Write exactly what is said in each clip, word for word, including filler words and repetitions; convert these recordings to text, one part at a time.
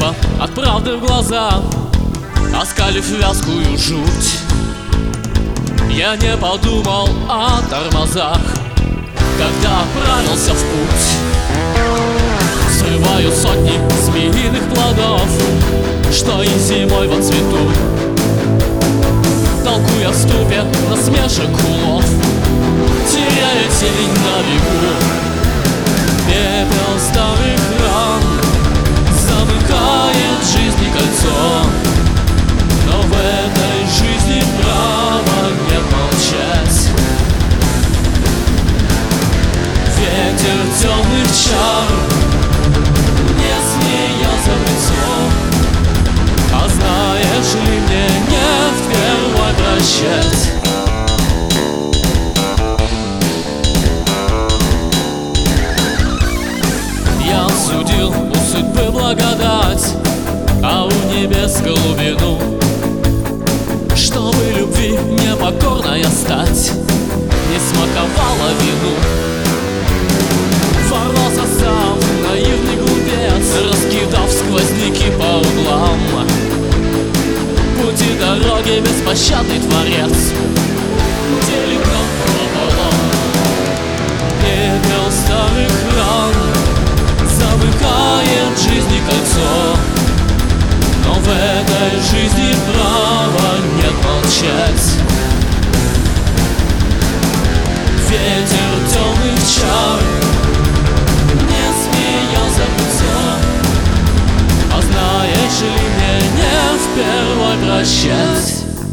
небо от правды в глаза, оскалив вязкую жуть. Я не подумал о тормозах, когда отправился в путь. Срываю сотни змеиных плодов, что и зимой во цвету. Толкуя в ступе насмешек улов, теряя тень на бегу. Пепел старых ран замыкает жизни кольцо, но в этой жизни права нет молчать. Ветер темных чар не смеется в лицо, а знаешь ли, мне не впервой прощать. Я судил у судьбы благодать, а у небес глубину, чтобы любви непокорная стать, не смаковала вину. Ворвался сам наивный глупец, раскидав сквозняки по углам. Пути дороги беспощадный творец делит нам пополам. Пепел старых ран замыкает жизни кольцо, но в этой жизни права нет молчать. Ветер темных чар не смеялся в лицо, а знаешь ли, мне не впервой прощать.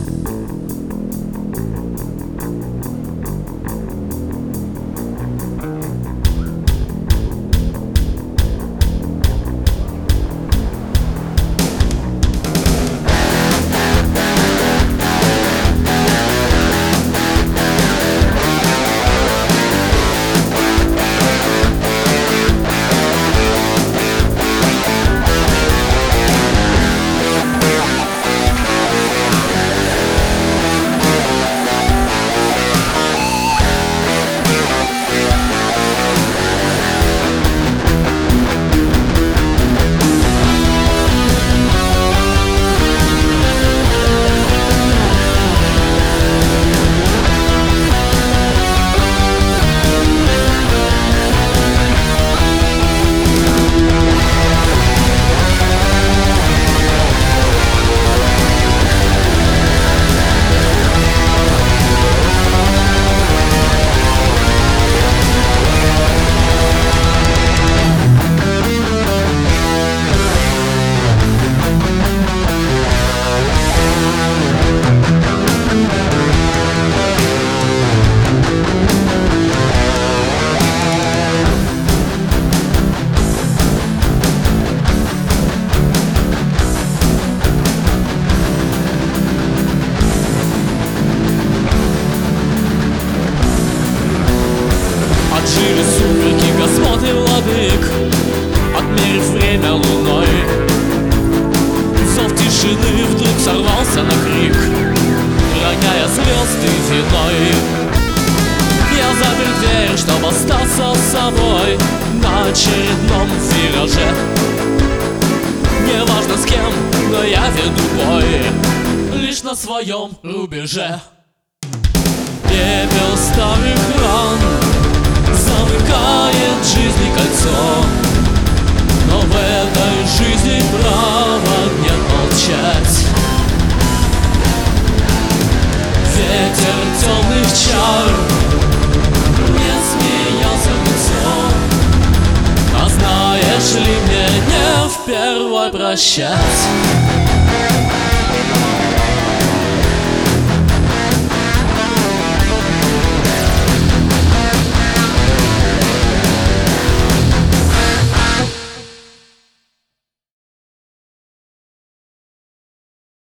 Отжили сумерки господ и владык, отмерив время луной. Зов тишины вдруг сорвался на крик, роняя звезды виной. Я запер дверь, чтоб остаться с собой на очередном вираже. Неважно с кем, но я веду бой лишь на своем рубеже. Пепел старых ран замыкает жизни кольцо, но в этой жизни права нет молчать. Ветер темных чар не смеялся в лицо, а знаешь ли, мне не впервой прощать.